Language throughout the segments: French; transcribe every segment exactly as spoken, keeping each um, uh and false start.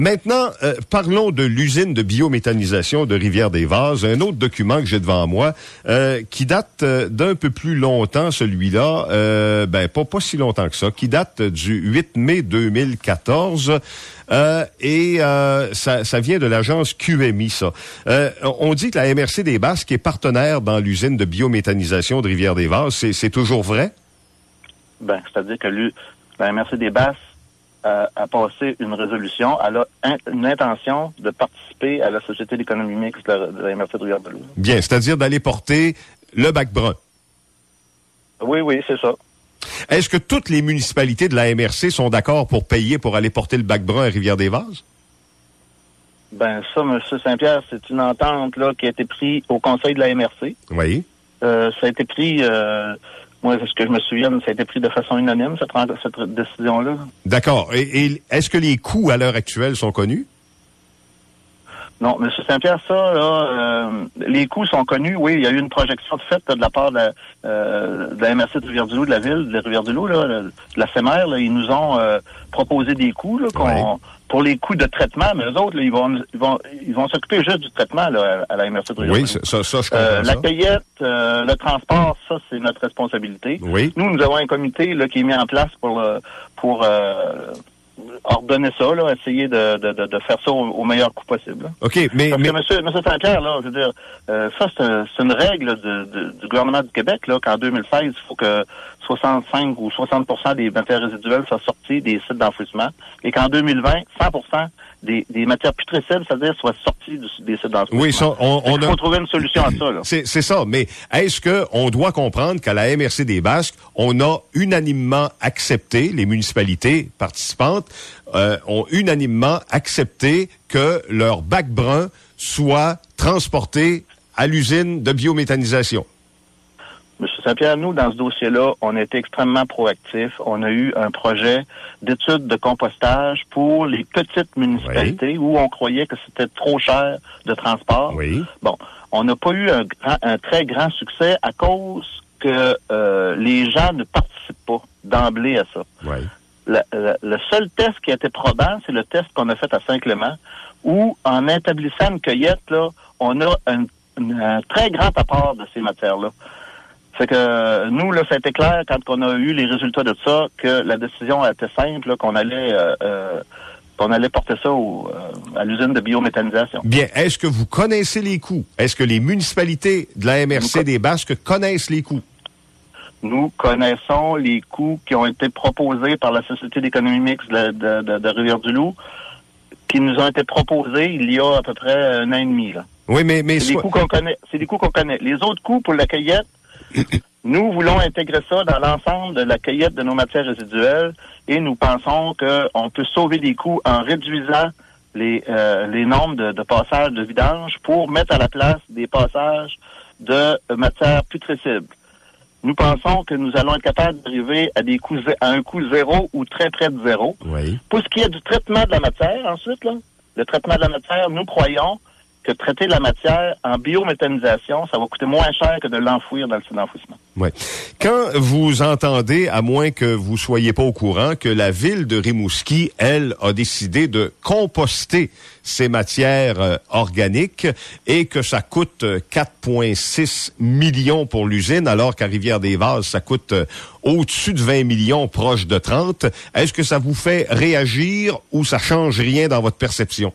Maintenant, euh, parlons de l'usine de biométhanisation de Rivière-des-Vases, un autre document que j'ai devant moi, euh, qui date euh, d'un peu plus longtemps, celui-là, euh, ben pas, pas si longtemps que ça, qui date du huit mai deux mille quatorze, euh, et euh, ça, ça vient de l'agence Q M I, ça. Euh, on dit que la M R C des Basques est partenaire dans l'usine de biométhanisation de Rivière-des-Vases. C'est, c'est toujours vrai? Ben, c'est-à-dire que lui, la M R C des Basques a, a passé une résolution. Elle a un, une intention de participer à la Société d'économie mixte de la, de la M R C de Rivière-de-Loup. Bien, c'est-à-dire d'aller porter le bac brun. Oui, oui, c'est ça. Est-ce que toutes les municipalités de la M R C sont d'accord pour payer pour aller porter le bac brun à Rivière-des-Vases? Ben, ça, M. Saint-Pierre, c'est une entente là qui a été prise au conseil de la M R C. Oui. Euh, ça a été pris... Euh, Moi, ce que je me souviens, ça a été pris de façon unanime, cette, cette décision-là. D'accord. Et, et est-ce que les coûts à l'heure actuelle sont connus? Non, M. Saint-Pierre, ça, là, euh, les coûts sont connus. Oui, il y a eu une projection de fait de la part de la, euh, de la M R C de Rivière-du-Loup, de la ville de Rivière-du-Loup, là, de la C E M R. Là, ils nous ont euh, proposé des coûts là, qu'on, ouais. pour les coûts de traitement, mais eux autres, là, ils vont ils vont ils vont s'occuper juste du traitement là, à la M R C de Rivière-du-Loup. Oui, ça, ça, je comprends euh, ça. La cueillette, euh, le transport, ça, c'est notre responsabilité. Oui. Nous, nous avons un comité là, qui est mis en place pour le, pour euh, ordonner ça, là, essayer de, de, de, de faire ça au, au meilleur coût possible. Là. OK, mais... Parce mais... que monsieur, monsieur Saint-Pierre, là, je veux dire, euh, ça, c'est, un, c'est une règle de, de, du gouvernement du Québec, là, qu'en deux mille seize, il faut que soixante-cinq ou soixante pour cent des matières résiduelles soient sorties des sites d'enfouissement, et qu'en deux mille vingt, cent pour cent des, des matières putrescibles, c'est-à-dire soient sorties du, des sites d'enfouissement. Oui, ça, on, on il faut a... trouver une solution à ça, là. C'est, c'est ça, mais est-ce que on doit comprendre qu'à la M R C des Basques, on a unanimement accepté, les municipalités participantes, euh, ont unanimement accepté que leur bac brun soit transporté à l'usine de biométhanisation? Monsieur Saint-Pierre, nous, dans ce dossier-là, on a été extrêmement proactifs. On a eu un projet d'étude de compostage pour les petites municipalités oui. où on croyait que c'était trop cher de transport. Oui. Bon, on n'a pas eu un, grand, un très grand succès à cause que euh, les gens ne participent pas d'emblée à ça. Oui. Le, le, le seul test qui a été probant, c'est le test qu'on a fait à Saint-Clément, où, en établissant une cueillette, là, on a un, un très grand apport de ces matières-là. Fait que nous, là, ça a été clair quand on a eu les résultats de ça, que la décision a été simple, là, qu'on allait euh, euh, qu'on allait porter ça au, euh, à l'usine de biométhanisation. Bien, est-ce que vous connaissez les coûts? Est-ce que les municipalités de la M R C nous, des Basques connaissent les coûts? Nous connaissons les coûts qui ont été proposés par la Société d'économie mixte de, de, de, de Rivière-du-Loup, qui nous ont été proposés il y a à peu près un an et demi. Là. Oui, mais... mais c'est, soit... des coûts qu'on connaît, c'est des coûts qu'on connaît. Les autres coûts pour la cueillette, nous voulons intégrer ça dans l'ensemble de la cueillette de nos matières résiduelles et nous pensons qu'on peut sauver des coûts en réduisant les, euh, les nombres de, de passages de vidange pour mettre à la place des passages de matières putrescibles. Nous pensons que nous allons être capables d'arriver à des coûts à un coût zéro ou très près de zéro. Oui. Pour ce qui est du traitement de la matière, ensuite, là, le traitement de la matière, nous croyons que traiter la matière en biométhanisation, ça va coûter moins cher que de l'enfouir dans le site d'enfouissement. Oui. Quand vous entendez, à moins que vous soyez pas au courant, que la ville de Rimouski, elle, a décidé de composter ces matières euh, organiques et que ça coûte euh, quatre virgule six millions pour l'usine, alors qu'à Rivière-des-Vases, ça coûte euh, au-dessus de vingt millions, proche de trente. Est-ce que ça vous fait réagir ou ça change rien dans votre perception?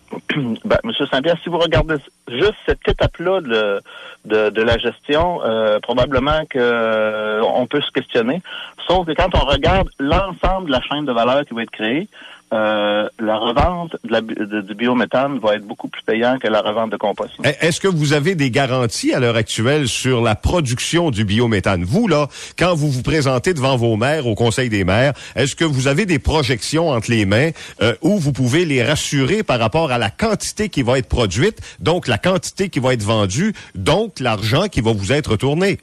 Ben, Monsieur Saint-Pierre, si vous regardez juste cette étape-là de, de, de la gestion, euh, probablement que euh, on peut se questionner. Sauf que quand on regarde l'ensemble de la chaîne de valeur qui va être créée, euh, la revente de la, de, du biométhane va être beaucoup plus payante que la revente de compost. Est-ce que vous avez des garanties à l'heure actuelle sur la production du biométhane? Vous, là, quand vous vous présentez devant vos maires au Conseil des maires, est-ce que vous avez des projections entre les mains euh, où vous pouvez les rassurer par rapport à la quantité qui va être produite, donc la quantité qui va être vendue, donc l'argent qui va vous être retourné?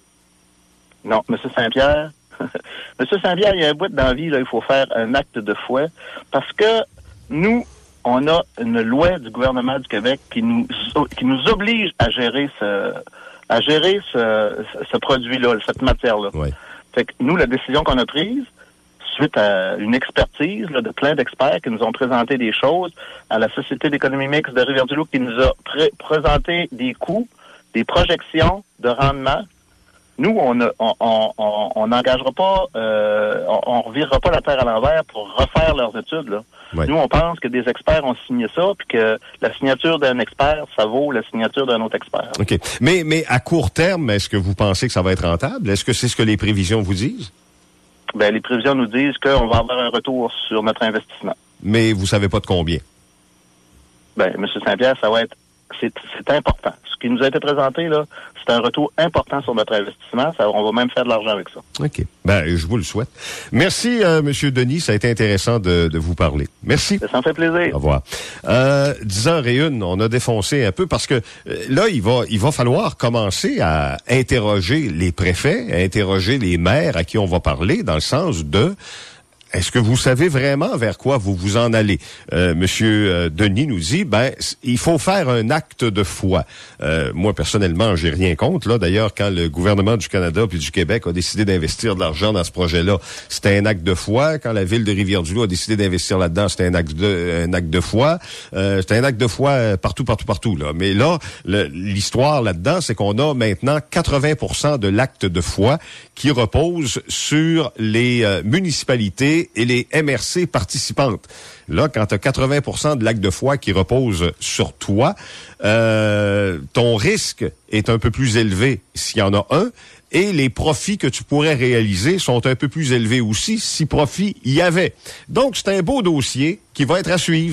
Non, Monsieur Saint-Pierre, Monsieur Saint-Pierre, il y a un bout dans la vie, là, il faut faire un acte de foi, parce que nous, on a une loi du gouvernement du Québec qui nous qui nous oblige à gérer ce à gérer ce, ce produit-là, cette matière-là. Oui. Fait que nous, la décision qu'on a prise, suite à une expertise là, de plein d'experts qui nous ont présenté des choses, à la Société d'économie mixte de Rivière-du-Loup qui nous a pré- présenté des coûts, des projections de rendement. Nous, on n'engagera on, on, on, on pas, euh, on, on revirera pas la terre à l'envers pour refaire leurs études. Là. Ouais. Nous, on pense que des experts ont signé ça, puis que la signature d'un expert, ça vaut la signature d'un autre expert. OK. Mais, mais à court terme, est-ce que vous pensez que ça va être rentable? Est-ce que c'est ce que les prévisions vous disent? Ben, les prévisions nous disent qu'on va avoir un retour sur notre investissement. Mais vous savez pas de combien? Ben, M. Saint-Pierre, ça va être, c'est, c'est important. Ce qui nous a été présenté, là, c'est un retour important sur notre investissement. Ça, on va même faire de l'argent avec ça. OK. Ben, je vous le souhaite. Merci, euh, M. Denis. Ça a été intéressant de, de vous parler. Merci. Ça me fait plaisir. Au revoir. Euh, dix heures et une, on a défoncé un peu parce que euh, là, il va, il va falloir commencer à interroger les préfets, à interroger les maires à qui on va parler dans le sens de... Est-ce que vous savez vraiment vers quoi vous vous en allez? Euh, Monsieur euh, Denis nous dit, ben, il faut faire un acte de foi. Euh, moi, personnellement, j'ai rien contre. Là, d'ailleurs, quand le gouvernement du Canada puis du Québec a décidé d'investir de l'argent dans ce projet-là, c'était un acte de foi. Quand la ville de Rivière-du-Loup a décidé d'investir là-dedans, c'était un acte de, un acte de foi. Euh, c'était un acte de foi partout, partout, partout. Là. Mais là, le, l'histoire là-dedans, c'est qu'on a maintenant quatre-vingts pour cent de l'acte de foi qui repose sur les euh, municipalités et les M R C participantes. Là, quand tu as quatre-vingts pour cent de l'acte de foi qui repose sur toi, euh, ton risque est un peu plus élevé s'il y en a un, et les profits que tu pourrais réaliser sont un peu plus élevés aussi si profit il y avait. Donc, c'est un beau dossier qui va être à suivre.